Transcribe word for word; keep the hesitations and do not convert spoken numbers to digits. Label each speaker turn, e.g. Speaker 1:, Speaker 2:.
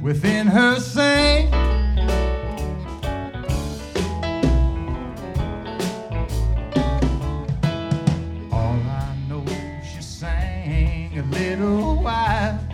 Speaker 1: within her sang. All I know, she sang a little while.